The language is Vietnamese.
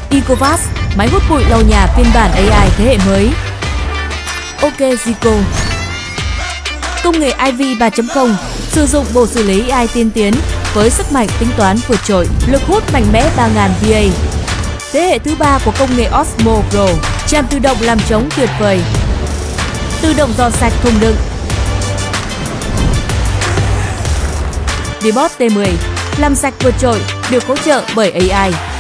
Ecovast, máy hút bụi lau nhà phiên bản AI thế hệ mới. OK Zico, công nghệ IV 3.0 sử dụng bộ xử lý AI tiên tiến với sức mạnh tính toán vượt trội, lực hút mạnh mẽ 3000 VA. Thế hệ thứ 3 của công nghệ Osmo Pro, tràn tự động làm trống tuyệt vời, tự động dọn sạch thùng đựng. Dbot T10 làm sạch vượt trội được hỗ trợ bởi AI.